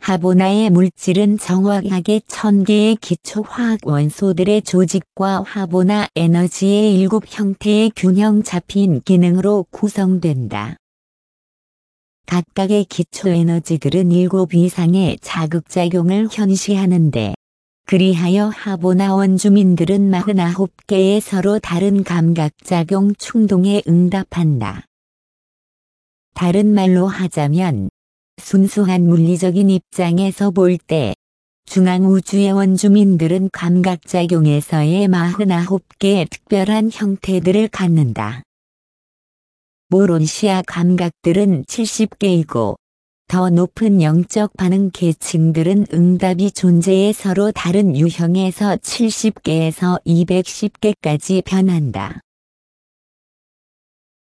하보나의 물질은 정확하게 1000개의 기초화학 원소들의 조직과 하보나 에너지의 7형태의 균형 잡힌 기능으로 구성된다. 각각의 기초에너지들은 7 이상의 자극작용을 현시하는데, 그리하여 하보나 원주민들은 49개의 서로 다른 감각작용 충동에 응답한다. 다른 말로 하자면, 순수한 물리적인 입장에서 볼 때, 중앙우주의 원주민들은 감각작용에서의 49개의 특별한 형태들을 갖는다. 모론시아 감각들은 70개이고, 더 높은 영적 반응 계층들은 응답이 존재의 서로 다른 유형에서 70개에서 210개까지 변한다.